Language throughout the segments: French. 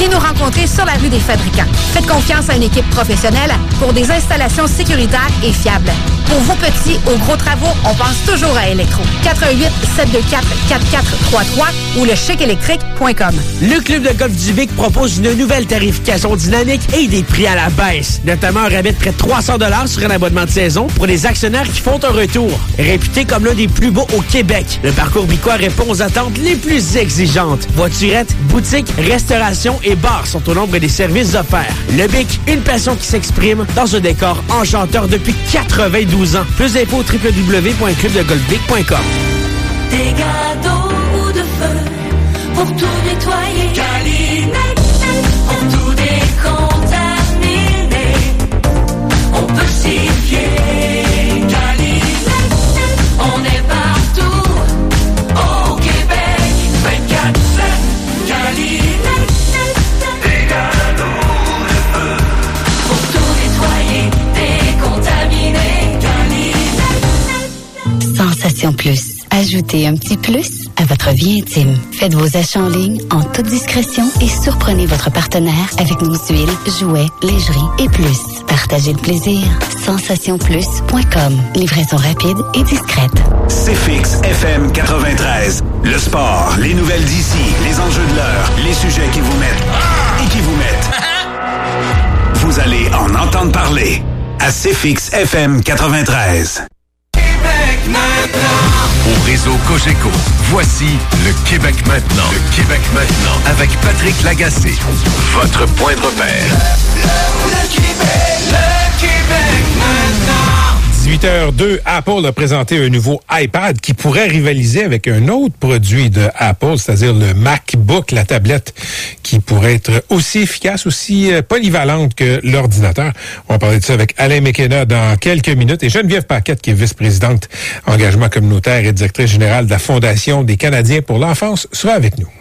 Venez nous rencontrer sur la rue des Fabricants. Faites confiance à une équipe professionnelle pour des installations sécuritaires et fiables. Pour vos petits ou gros travaux, on pense toujours à Électro. 88 724 4433 ou le chèqueélectrique.com. Le club de golf du Vic propose une nouvelle tarification dynamique et des prix à la baisse. Notamment un rabais de près de 300 $ sur un abonnement de saison pour les actionnaires qui font un retour. Réputé comme l'un des plus beaux au Québec, le parcours Bicois répond aux attentes les plus exigeantes. Voiturettes, boutiques, restauration et bars sont au nombre des services offerts. Le Bic, une passion qui s'exprime dans un décor enchanteur depuis 92 ans. Plus d'infos au www.clubdegolfvic.com. Des gâteaux de feu pour tout nettoyer. Calinette, pour tout décontaminer. On peut s'y fier. Calinette, on est partout au Québec. 24/7. Calinette, des gâteaux de feu pour tout nettoyer, décontaminer. Calinette. Sensation Plus. Ajoutez un petit plus à votre vie intime. Faites vos achats en ligne en toute discrétion et surprenez votre partenaire avec nos huiles, jouets, lingerie et plus. Partagez le plaisir. Sensationplus.com. Livraison rapide et discrète. C'est fixe FM 93. Le sport, les nouvelles d'ici, les enjeux de l'heure, les sujets qui vous mettent et qui vous mettent. Vous allez en entendre parler à C'est fixe FM 93. Au réseau Cogeco, voici le Québec maintenant. Le Québec maintenant avec Patrick Lagacé. Votre point de repère. Le Québec maintenant. 18h02, Apple a présenté un nouveau iPad qui pourrait rivaliser avec un autre produit de Apple, c'est-à-dire le MacBook, la tablette qui pourrait être aussi efficace, aussi polyvalente que l'ordinateur. On va parler de ça avec Alain McKenna dans quelques minutes et Geneviève Paquette, qui est vice-présidente engagement communautaire et directrice générale de la Fondation des Canadiens pour l'enfance, sera avec nous.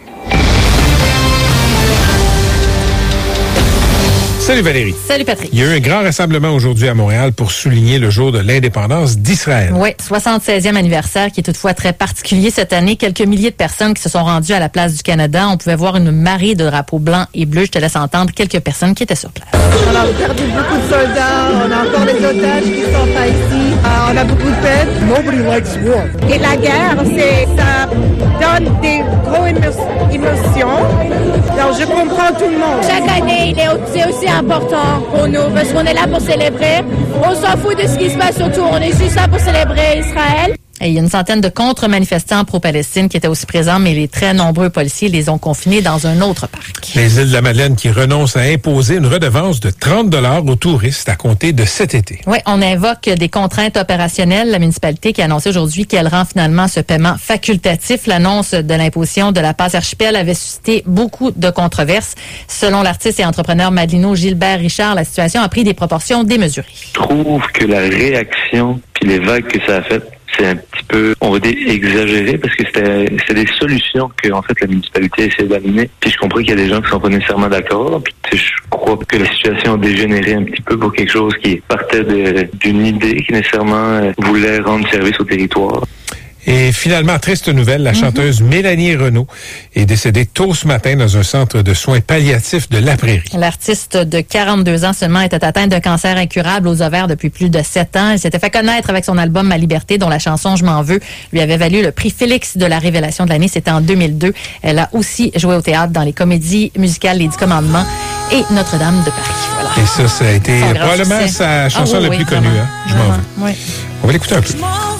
Salut Valérie. Salut Patrick. Il y a eu un grand rassemblement aujourd'hui à Montréal pour souligner le jour de l'indépendance d'Israël. Oui, 76e anniversaire qui est toutefois très particulier cette année. Quelques milliers de personnes qui se sont rendues à la place du Canada. On pouvait voir une marée de drapeaux blancs et bleus. Je te laisse entendre quelques personnes qui étaient sur place. On a perdu beaucoup de soldats, on a encore les otages qui sont pas ici. On a beaucoup de peine. Nobody likes war. Et la guerre, ça donne des grosses émotions. Alors je comprends tout le monde. Chaque année, c'est aussi important pour nous parce qu'on est là pour célébrer. On s'en fout de ce qui se passe autour. On est juste là pour célébrer Israël. Et il y a une centaine de contre-manifestants pro-Palestine qui étaient aussi présents, mais les très nombreux policiers les ont confinés dans un autre parc. Les îles de la Madeleine qui renoncent à imposer une redevance de 30 $ aux touristes à compter de cet été. Oui, on invoque des contraintes opérationnelles. La municipalité qui a annoncé aujourd'hui qu'elle rend finalement ce paiement facultatif. L'annonce de l'imposition de la passe archipel avait suscité beaucoup de controverses. Selon l'artiste et entrepreneur Madelino Gilbert Richard, la situation a pris des proportions démesurées. Je trouve que la réaction puis les vagues que ça a faites, c'est un petit peu, on va dire, exagéré parce que c'était des solutions que, en fait, la municipalité essaie d'amener. Puis je comprends qu'il y a des gens qui sont pas nécessairement d'accord. Puis je crois que la situation a dégénéré un petit peu pour quelque chose qui partait d'une idée qui nécessairement voulait rendre service au territoire. Et finalement, triste nouvelle, la chanteuse Mélanie Renaud est décédée tôt ce matin dans un centre de soins palliatifs de La Prairie. L'artiste de 42 ans seulement était atteinte d'un cancer incurable aux ovaires depuis plus de 7 ans. Elle s'était fait connaître avec son album Ma Liberté, dont la chanson Je m'en veux lui avait valu le prix Félix de la révélation de l'année. C'était en 2002. Elle a aussi joué au théâtre dans les comédies musicales Les 10 Commandements et Notre-Dame de Paris. Voilà. Et ça a été probablement succès. sa chanson la plus connue. Hein? Je m'en veux. Oui. On va l'écouter un peu.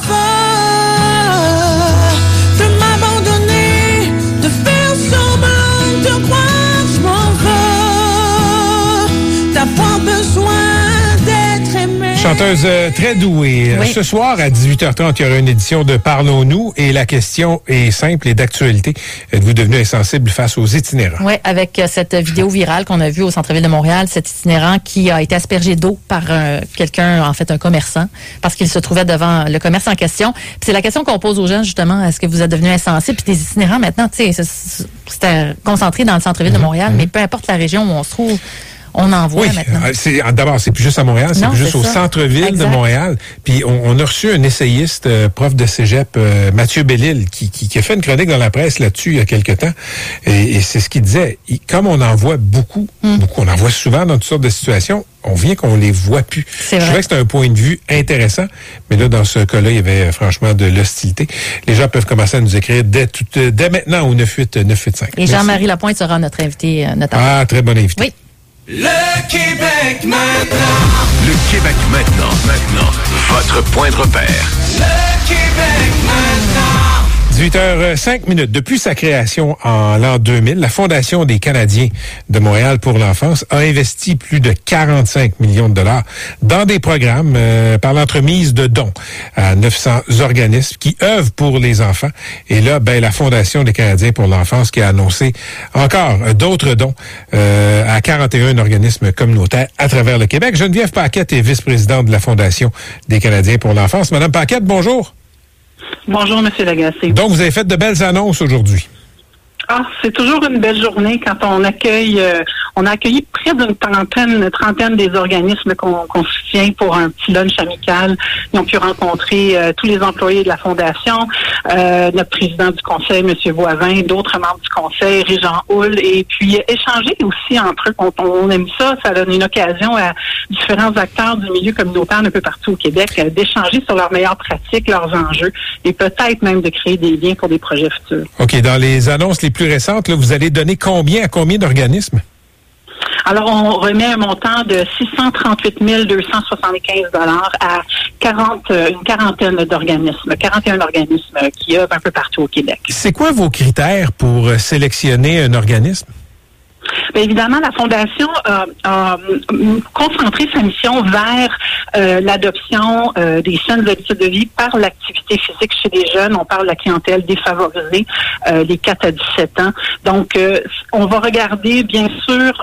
Chanteuse très douée. Oui. Ce soir, à 18h30, il y aura une édition de Parlons-nous et la question est simple et d'actualité. Êtes-vous devenu insensible face aux itinérants? Oui, avec cette vidéo virale qu'on a vue au centre-ville de Montréal, cet itinérant qui a été aspergé d'eau par quelqu'un, en fait un commerçant, parce qu'il se trouvait devant le commerce en question. Puis c'est la question qu'on pose aux gens, justement, est-ce que vous êtes devenu insensible? Puis des itinérants, maintenant, tu sais, c'était concentré dans le centre-ville de Montréal, mais peu importe la région où on se trouve, on en voit maintenant. D'abord, c'est plus juste à Montréal, c'est plus juste au centre-ville de Montréal. Puis on a reçu un essayiste, prof de cégep, Mathieu Bellil, qui a fait une chronique dans la presse là-dessus il y a quelque temps. Et c'est ce qu'il disait. Comme on en voit beaucoup, on en voit souvent dans toutes sortes de situations, on vient qu'on les voit plus. Je trouvais que c'était un point de vue intéressant, mais là, dans ce cas-là, il y avait franchement de l'hostilité. Les gens peuvent commencer à nous écrire dès maintenant au 985. Et Jean-Marie Lapointe sera notre invité notamment. Ah, très bon invité. Oui. Le Québec maintenant. Le Québec maintenant. Votre point de repère. Le Québec maintenant. 18h05. Depuis sa création en l'an 2000, la Fondation des Canadiens de Montréal pour l'enfance a investi plus de 45 millions de dollars dans des programmes par l'entremise de dons à 900 organismes qui œuvrent pour les enfants. Et là, la Fondation des Canadiens pour l'enfance qui a annoncé encore d'autres dons à 41 organismes communautaires à travers le Québec. Geneviève Paquette est vice-présidente de la Fondation des Canadiens pour l'enfance. Madame Paquette, bonjour. Bonjour, M. Lagacé. Donc, vous avez fait de belles annonces aujourd'hui. Ah, c'est toujours une belle journée quand on accueille, on a accueili près d'une trentaine des organismes qu'on soutient pour un petit lunch amical. Ils ont pu rencontrer tous les employés de la Fondation, notre président du conseil, M. Voisin, d'autres membres du conseil, Régent Houle, et puis échanger aussi entre eux. On aime ça, ça donne une occasion à différents acteurs du milieu communautaire un peu partout au Québec d'échanger sur leurs meilleures pratiques, leurs enjeux, et peut-être même de créer des liens pour des projets futurs. OK, dans les annonces les plus récentes, là, vous allez donner combien d'organismes? Alors, on remet un montant de 638 275 à une quarantaine d'organismes, 41 organismes qui œuvrent un peu partout au Québec. C'est quoi vos critères pour sélectionner un organisme? Bien évidemment, la Fondation a concentré sa mission vers l'adoption des saines habitudes de vie par l'activité physique chez les jeunes. On parle de la clientèle défavorisée, les 4 à 17 ans. Donc, on va regarder, bien sûr,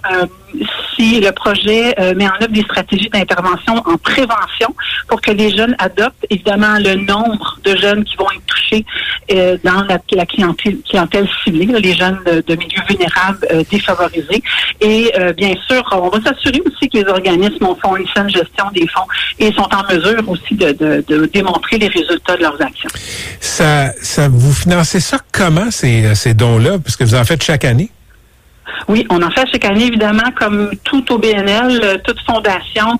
si le projet met en œuvre des stratégies d'intervention en prévention pour que les jeunes adoptent, évidemment, le nombre de jeunes qui vont être touchés dans la clientèle ciblée, là, les jeunes de milieux vulnérables défavorisés. Et bien sûr, on va s'assurer aussi que les organismes font une saine gestion des fonds et sont en mesure aussi de démontrer les résultats de leurs actions. Ça vous financez ça comment, ces dons-là, puisque vous en faites chaque année? Oui, on en fait chaque année, évidemment, comme tout au BNL, toute fondation,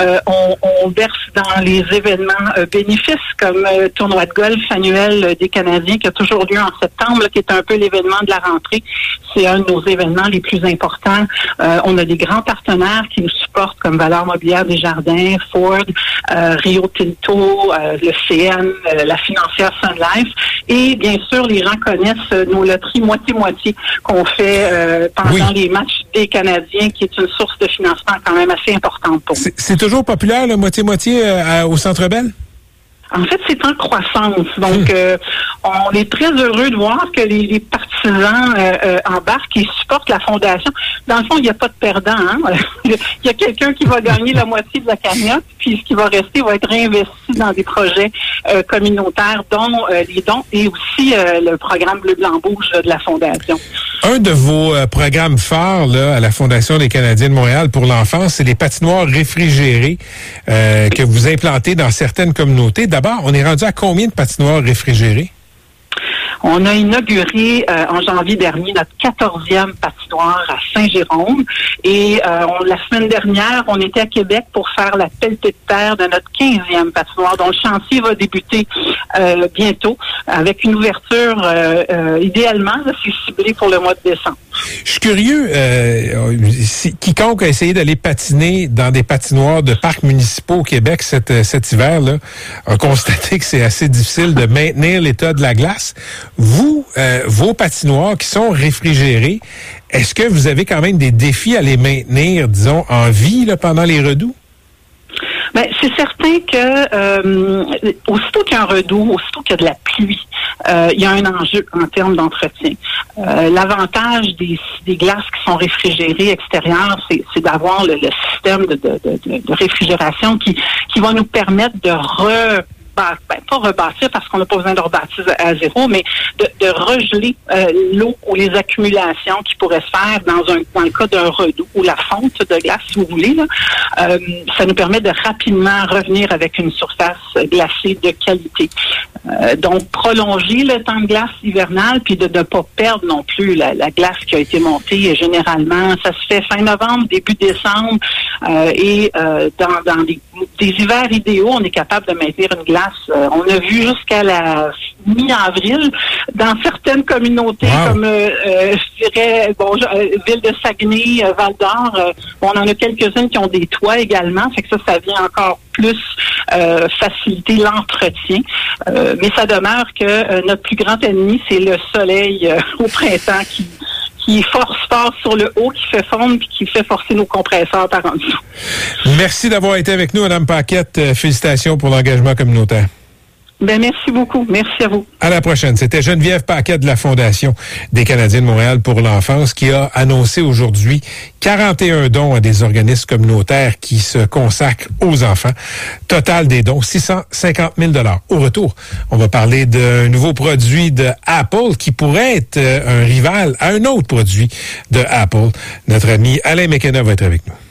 on verse dans les événements bénéfices, comme tournoi de golf annuel des Canadiens qui a toujours lieu en septembre, là, qui est un peu l'événement de la rentrée. C'est un de nos événements les plus importants. On a des grands partenaires qui nous supportent, comme Valeurs Mobilières Desjardins, Ford, Rio Tinto, le CN, la financière Sun Life. Et bien sûr, les gens connaissent nos loteries moitié-moitié qu'on fait pendant les matchs des Canadiens, qui est une source de financement quand même assez importante pour nous. C'est toujours populaire, le moitié-moitié au Centre Bell? En fait, c'est en croissance. Donc, on est très heureux de voir que les partisans embarquent et supportent la Fondation. Dans le fond, il n'y a pas de perdant. Hein? Il y a quelqu'un qui va gagner la moitié de la cagnotte, puis ce qui va rester va être réinvesti dans des projets communautaires, dont les dons et aussi le programme Bleu-Blanc-Rouge de la Fondation. Un de vos programmes phares là, à la Fondation des Canadiens de Montréal pour l'enfance, c'est les patinoires réfrigérées que vous implantez dans certaines communautés. D'abord, on est rendu à combien de patinoires réfrigérées? On a inauguré en janvier dernier notre 14e patinoire à Saint-Jérôme. Et la semaine dernière, on était à Québec pour faire la pelletée de terre de notre 15e patinoire, dont le chantier va débuter bientôt, avec une ouverture idéalement, c'est ciblé pour le mois de décembre. Je suis curieux, quiconque a essayé d'aller patiner dans des patinoires de parcs municipaux au Québec cet hiver-là a constaté que c'est assez difficile de maintenir l'état de la glace. Vous, vos patinoires qui sont réfrigérées, est-ce que vous avez quand même des défis à les maintenir, disons, en vie là, pendant les redoux? Ben, c'est certain que aussitôt qu'il y a un redout, aussitôt qu'il y a de la pluie, il y a un enjeu en termes d'entretien. L'avantage des glaces qui sont réfrigérées extérieures, c'est d'avoir le système de réfrigération qui va nous permettre de pas rebâtir parce qu'on n'a pas besoin de rebâtir à zéro, mais de regeler l'eau ou les accumulations qui pourraient se faire dans le cas d'un redout ou la fonte de glace, si vous voulez. Là. Ça nous permet de rapidement revenir avec une surface glacée de qualité. Donc, prolonger le temps de glace hivernal, puis de ne pas perdre non plus la glace qui a été montée. Généralement, ça se fait fin novembre, début décembre, et dans des hivers idéaux, on est capable de maintenir une glace. On a vu jusqu'à la mi-avril, dans certaines communautés, comme je dirais, ville de Saguenay, Val-d'Or, on en a quelques-unes qui ont des toits également, fait que ça vient encore plus faciliter l'entretien. Mais ça demeure que notre plus grand ennemi, c'est le soleil au printemps qui force fort sur le haut, qui fait fondre puis qui fait forcer nos compresseurs par en dessous. Merci d'avoir été avec nous, Mme Paquette. Félicitations pour l'engagement communautaire. Ben, merci beaucoup. Merci à vous. À la prochaine. C'était Geneviève Paquette de la Fondation des Canadiens de Montréal pour l'enfance qui a annoncé aujourd'hui 41 dons à des organismes communautaires qui se consacrent aux enfants. Total des dons, 650 000 $. Au retour, on va parler d'un nouveau produit de Apple qui pourrait être un rival à un autre produit de Apple. Notre ami Alain McKenna va être avec nous.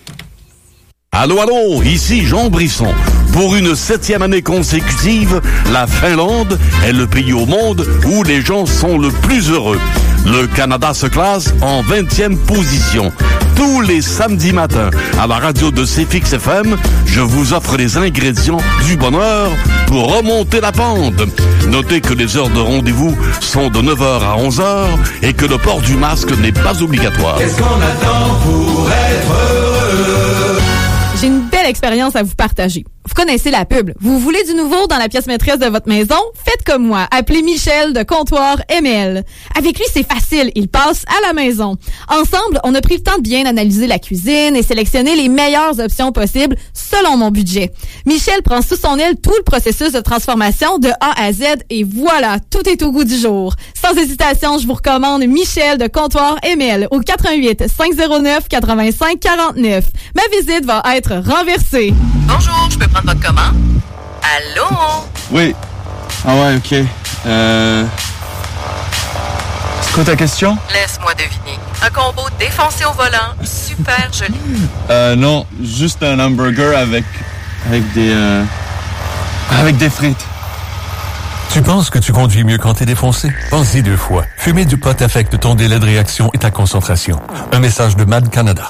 Allô, allô, ici Jean Brisson. Pour une 7e année consécutive, la Finlande est le pays au monde où les gens sont le plus heureux. Le Canada se classe en 20e position. Tous les samedis matins, à la radio de CFX FM, je vous offre les ingrédients du bonheur pour remonter la pente. Notez que les heures de rendez-vous sont de 9h à 11h et que le port du masque n'est pas obligatoire. Qu'est-ce qu'on attend pour être heureux? J'ai une belle expérience à vous partager. Vous connaissez la pub. Vous voulez du nouveau dans la pièce maîtresse de votre maison? Faites comme moi. Appelez Michel de Comptoir ML. Avec lui, c'est facile. Il passe à la maison. Ensemble, on a pris le temps de bien analyser la cuisine et sélectionner les meilleures options possibles selon mon budget. Michel prend sous son aile tout le processus de transformation de A à Z et voilà, tout est au goût du jour. Sans hésitation, je vous recommande Michel de Comptoir ML au 88 509 85 49. Ma visite va être renversée. Bonjour, je peux prendre votre commande? Allô? Oui. Ah ouais, OK. C'est quoi ta question? Laisse-moi deviner. Un combo défoncé au volant, super joli. Non, juste un hamburger avec des frites. Tu penses que tu conduis mieux quand t'es défoncé? Pense-y 2 fois. Fumer du pot affecte ton délai de réaction et ta concentration. Un message de MAD Canada.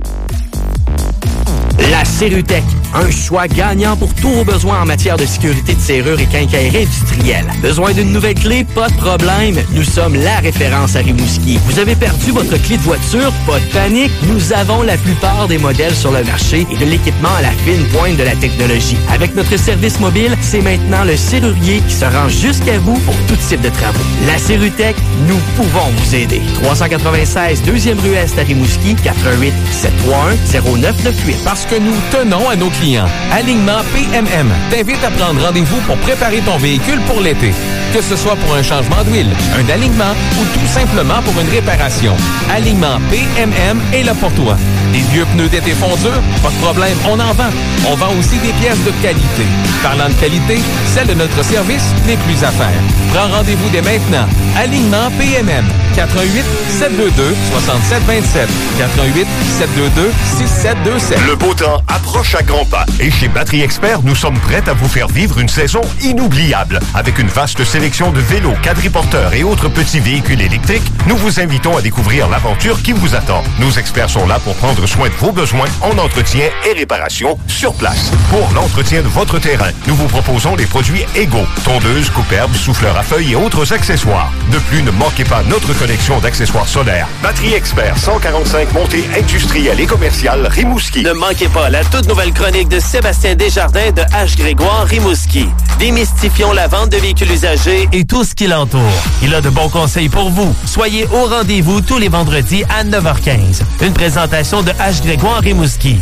La Serrutech, un choix gagnant pour tous vos besoins en matière de sécurité de serrure et quincaillerie industrielle. Besoin d'une nouvelle clé? Pas de problème, nous sommes la référence à Rimouski. Vous avez perdu votre clé de voiture? Pas de panique, nous avons la plupart des modèles sur le marché et de l'équipement à la fine pointe de la technologie. Avec notre service mobile, c'est maintenant le serrurier qui se rend jusqu'à vous pour tout type de travaux. La Serrutech, nous pouvons vous aider. 396 2e rue Est à Rimouski, 88 731 0998. Parce que nous tenons à nos clients. Alignement PMM t'invite à prendre rendez-vous pour préparer ton véhicule pour l'été. Que ce soit pour un changement d'huile, un alignement ou tout simplement pour une réparation. Alignement PMM est là pour toi. Des vieux pneus d'été fondus? Pas de problème, on en vend. On vend aussi des pièces de qualité. Parlant de qualité, celle de notre service n'est plus à faire. Prends rendez-vous dès maintenant. Alignement PMM. 88 722 6727. 88 722 6727. Le beau temps approche à grands pas. Et chez Batterie Expert, nous sommes prêts à vous faire vivre une saison inoubliable. Avec une vaste sélection de vélos, quadriporteurs et autres petits véhicules électriques, nous vous invitons à découvrir l'aventure qui vous attend. Nos experts sont là pour prendre soin de vos besoins en entretien et réparation sur place. Pour l'entretien de votre terrain, nous vous proposons les produits égaux. Tondeuses, coupe-herbes, souffleurs à feuilles et autres accessoires. De plus, ne manquez pas notre collection d'accessoires solaires. Batterie Expert, 145 montées industrielles et commerciales, Rimouski. Ne manquez pas la toute nouvelle chronique de Sébastien Desjardins de H. Grégoire Rimouski. Démystifions la vente de véhicules usagés et tout ce qui l'entoure. Il a de bons conseils pour vous. Soyez au rendez-vous tous les vendredis à 9h15. Une présentation de H. Grégoire Rimouski.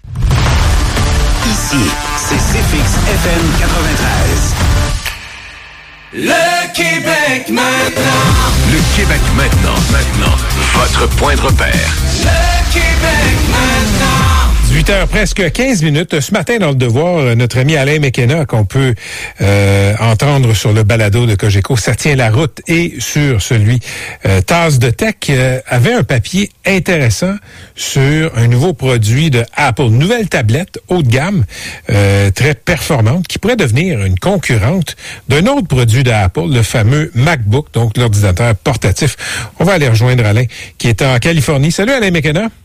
Ici, c'est CFX FM 93. Le Québec maintenant. Le Québec maintenant. Votre point de repère. Le Québec maintenant. 8h, presque 15 minutes. Ce matin, dans le Devoir, notre ami Alain McKenna, qu'on peut entendre sur le balado de Cogeco, ça tient la route, et sur celui Tasse de Tech, avait un papier intéressant sur un nouveau produit de Apple. Une nouvelle tablette haut de gamme, très performante, qui pourrait devenir une concurrente d'un autre produit d'Apple, le fameux MacBook, donc l'ordinateur portatif. On va aller rejoindre Alain, qui est en Californie. Salut Alain McKenna.